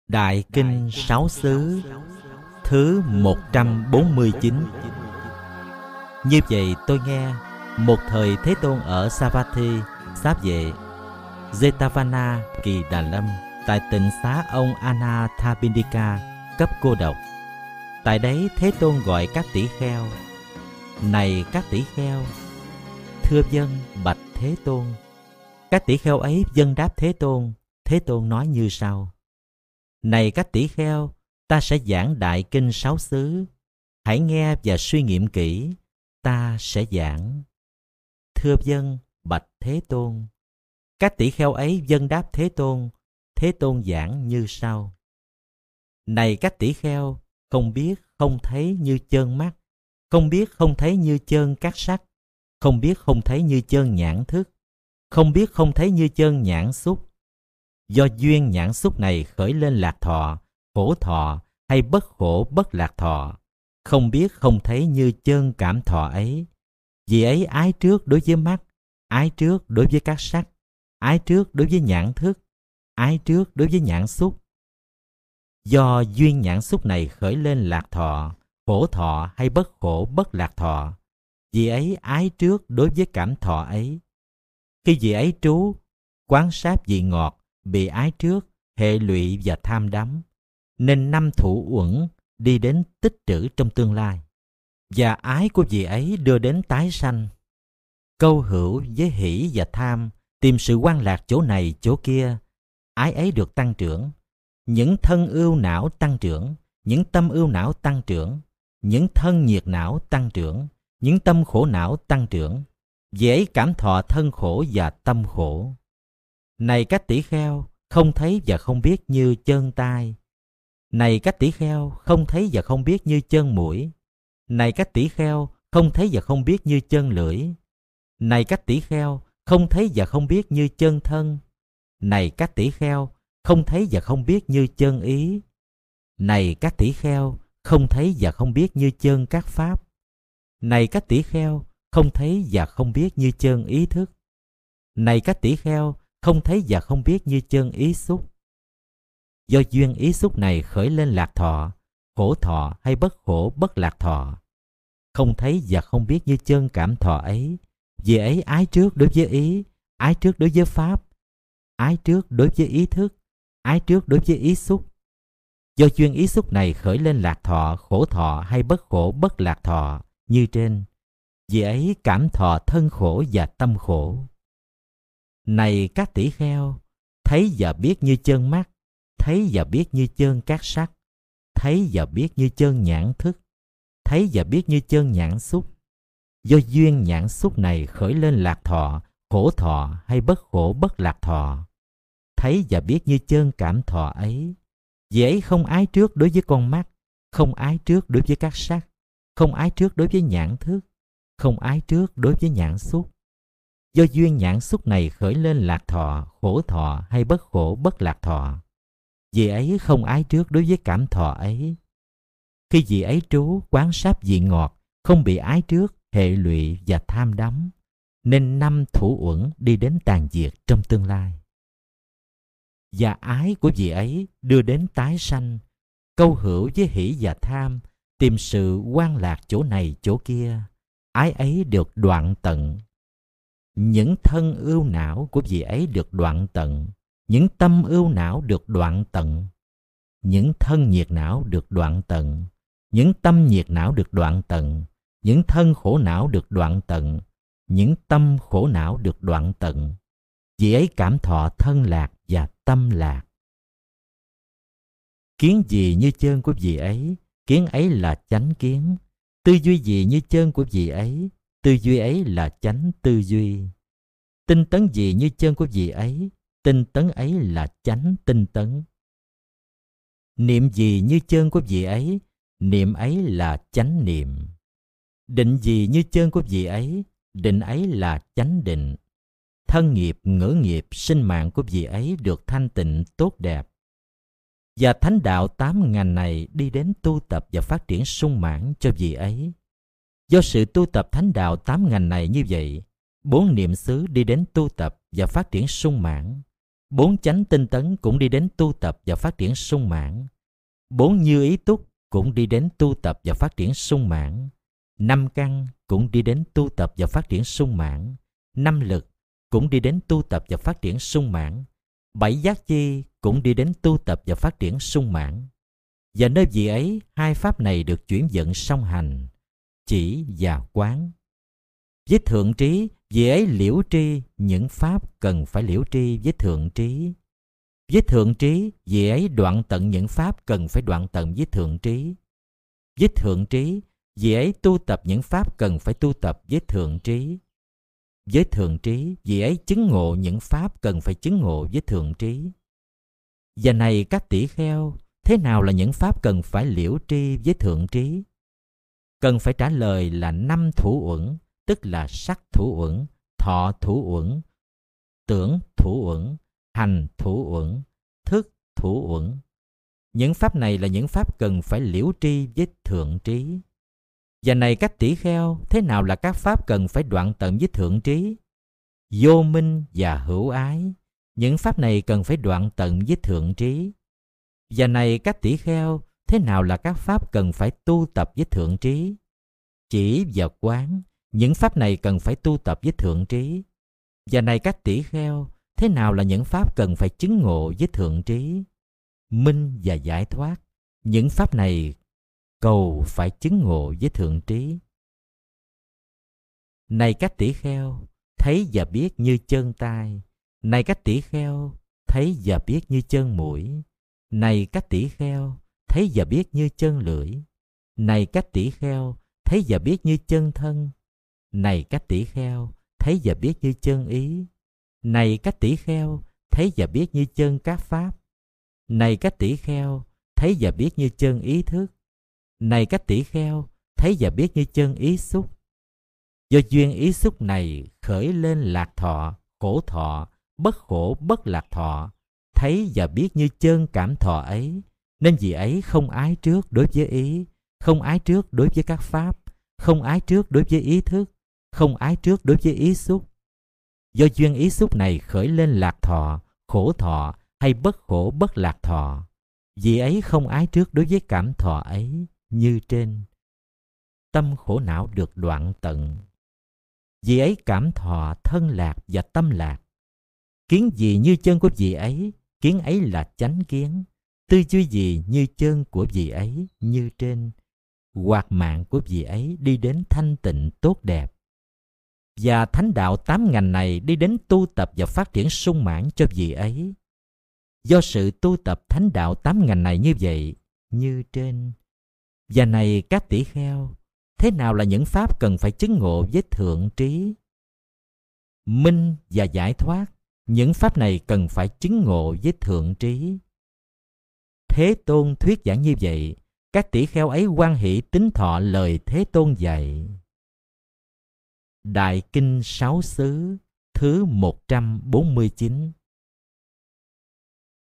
Đại Kinh Sáu Xứ thứ 149. Như vậy tôi nghe, một thời Thế Tôn ở Savatthi, Xáp Vệ, Jetavana, Kỳ Đà Lâm, tại tịnh xá ông Anathapindika, cấp cô độc. Tại đấy Thế Tôn gọi các tỷ kheo: Này các tỷ kheo! Thưa vâng, bạch Thế Tôn. Các tỷ kheo ấy vâng đáp Thế Tôn. Thế Tôn nói như sau: Này các tỷ kheo, ta sẽ giảng Đại Kinh Sáu Xứ. Hãy nghe và suy nghiệm kỹ, ta sẽ giảng. Thưa vâng, bạch Thế Tôn. Các tỷ kheo ấy vâng đáp Thế Tôn. Thế Tôn giảng như sau: Này các tỷ kheo, không biết không thấy như chơn mắt, không biết không thấy như chơn các sắc, không biết không thấy như chơn nhãn thức, không biết không thấy như chơn nhãn xúc. Do duyên nhãn xúc này khởi lên lạc thọ, khổ thọ hay bất khổ bất lạc thọ, không biết không thấy như chơn cảm thọ ấy. Vì ấy ái trước đối với mắt, ái trước đối với các sắc, ái trước đối với nhãn thức, ái trước đối với nhãn xúc. Do duyên nhãn xúc này khởi lên lạc thọ, khổ thọ hay bất khổ bất lạc thọ, vì ấy ái trước đối với cảm thọ ấy. Khi vị ấy trú, quán sát vị ngọt, bị ái trước, hệ lụy và tham đắm, nên năm thủ uẩn đi đến tích trữ trong tương lai. Và ái của vị ấy đưa đến tái sanh. Câu hữu với hỷ và tham, tìm sự quan lạc chỗ này chỗ kia, ái ấy được tăng trưởng. Những thân ưu não tăng trưởng, những tâm ưu não tăng trưởng, những thân nhiệt não tăng trưởng, những tâm khổ não tăng trưởng. Dễ cảm thọ thân khổ và tâm khổ. Này các tỷ kheo, không thấy và không biết như chơn tai. Này các tỷ kheo, không thấy và không biết như chơn mũi. Này các tỷ kheo, không thấy và không biết như chơn lưỡi. Này các tỷ kheo, không thấy và không biết như chơn thân. Này các tỷ kheo, không thấy và không biết như chơn ý. Này các tỷ kheo, không thấy và không biết như chơn các pháp. Này các tỷ kheo, không thấy và không biết như chơn ý thức. Này các tỷ kheo, không thấy và không biết như chơn ý xúc. Do duyên ý xúc này khởi lên lạc thọ, khổ thọ hay bất khổ bất lạc thọ, không thấy và không biết như chơn cảm thọ ấy. Vì ấy ái trước đối với ý, ái trước đối với pháp, ái trước đối với ý thức, ái trước đối với ý xúc. Do duyên ý xúc này khởi lên lạc thọ, khổ thọ hay bất khổ bất lạc thọ như trên. Vì ấy cảm thọ thân khổ và tâm khổ. Này các tỷ kheo, thấy và biết như chơn mắt, thấy và biết như chơn các sắc, thấy và biết như chơn nhãn thức, thấy và biết như chơn nhãn xúc. Do duyên nhãn xúc này khởi lên lạc thọ, khổ thọ hay bất khổ bất lạc thọ, thấy và biết như chơn cảm thọ ấy. Vì ấy không ái trước đối với con mắt, không ái trước đối với các sắc, không ái trước đối với nhãn thức, không ái trước đối với nhãn xúc. Do duyên nhãn xúc này khởi lên lạc thọ, khổ thọ hay bất khổ bất lạc thọ, vì ấy không ái trước đối với cảm thọ ấy. Khi vị ấy trú quán sát vị ngọt, không bị ái trước, hệ lụy và tham đắm, nên năm thủ uẩn đi đến tàn diệt trong tương lai. Và ái của vị ấy đưa đến tái sanh, câu hữu với hỷ và tham, tìm sự quan lạc chỗ này chỗ kia, ái ấy được đoạn tận. Những thân ưu não của vị ấy được đoạn tận, những tâm ưu não được đoạn tận, những thân nhiệt não được đoạn tận, những tâm nhiệt não được đoạn tận, những thân khổ não được đoạn tận, những tâm khổ não được đoạn tận. Vị ấy cảm thọ thân lạc và tâm lạc. Kiến gì như chơn của vị ấy, kiến ấy là chánh kiến. Tư duy gì như chơn của vị ấy, tư duy ấy là chánh tư duy. Tinh tấn gì như chơn của vị ấy, tinh tấn ấy là chánh tinh tấn. Niệm gì như chơn của vị ấy, niệm ấy là chánh niệm. Định gì như chơn của vị ấy, định ấy là chánh định. Thân nghiệp, ngữ nghiệp, sinh mạng của vị ấy được thanh tịnh tốt đẹp. Và thánh đạo 8 ngành này đi đến tu tập và phát triển sung mãn cho vị ấy. Do sự tu tập thánh đạo 8 ngành này như vậy, 4 niệm xứ đi đến tu tập và phát triển sung mãn. 4 chánh tinh tấn cũng đi đến tu tập và phát triển sung mãn. 4 như ý túc cũng đi đến tu tập và phát triển sung mãn. 5 căn cũng đi đến tu tập và phát triển sung mãn. 5 lực cũng đi đến tu tập và phát triển sung mãn. 7 giác chi cũng đi đến tu tập và phát triển sung mãn. Và nơi vị ấy, 2 pháp này được chuyển vận song hành, chỉ và quán. Với thượng trí, vị ấy liễu tri những pháp cần phải liễu tri với thượng trí. Với thượng trí, vị ấy đoạn tận những pháp cần phải đoạn tận với thượng trí. Với thượng trí, vị ấy tu tập những pháp cần phải tu tập với thượng trí. Với thượng trí, vị ấy chứng ngộ những pháp cần phải chứng ngộ với thượng trí. Và này các tỷ kheo, thế nào là những pháp cần phải liễu tri với thượng trí? Cần phải trả lời là 5 thủ uẩn, tức là sắc thủ uẩn, thọ thủ uẩn, tưởng thủ uẩn, hành thủ uẩn, thức thủ uẩn. Những pháp này là những pháp cần phải liễu tri với thượng trí. Và này các tỷ kheo, thế nào là các pháp cần phải đoạn tận với thượng trí? Vô minh và hữu ái. Những pháp này cần phải đoạn tận với thượng trí. Và này các tỷ kheo, thế nào là các pháp cần phải tu tập với thượng trí? Chỉ và quán. Những pháp này cần phải tu tập với thượng trí. Và này các tỷ kheo, thế nào là những pháp cần phải chứng ngộ với thượng trí? Minh và giải thoát. Những pháp này cầu phải chứng ngộ với thượng trí. Này các tỷ kheo, thấy và biết như chân tai. Này các tỷ kheo, thấy và biết như chân mũi. Này các tỷ kheo, thấy và biết như chân lưỡi. Này các tỷ kheo, thấy và biết như chân thân. Này các tỷ kheo, thấy và biết như chân ý. Này các tỷ kheo, thấy và biết như chân các pháp. Này các tỷ kheo, thấy và biết như chân ý thức. Này các tỷ kheo, thấy và biết như chân ý xúc. Do duyên ý xúc này khởi lên lạc thọ, khổ thọ, bất khổ bất lạc thọ. Thấy và biết như chân cảm thọ ấy, nên vì ấy không ái trước đối với ý, không ái trước đối với các pháp, không ái trước đối với ý thức, không ái trước đối với ý xúc. Do duyên ý xúc này khởi lên lạc thọ, khổ thọ hay bất khổ bất lạc thọ. Vì ấy không ái trước đối với cảm thọ ấy như trên. Tâm khổ não được đoạn tận. Vì ấy cảm thọ thân lạc và tâm lạc. Kiến gì như chân của vị ấy, kiến ấy là chánh kiến. Tư duy gì như chân của vị ấy như trên. Hoạt mạng của vị ấy đi đến thanh tịnh tốt đẹp. Và thánh đạo 8 ngành này đi đến tu tập và phát triển sung mãn cho vị ấy. Do sự tu tập thánh đạo 8 ngành này như vậy, như trên. Và này các tỷ kheo, thế nào là những pháp cần phải chứng ngộ với thượng trí? Minh và giải thoát. Những pháp này cần phải chứng ngộ với thượng trí. Thế Tôn thuyết giảng như vậy, các tỷ kheo ấy hoan hỷ tín thọ lời Thế Tôn dạy. Đại Kinh Sáu Xứ thứ 149.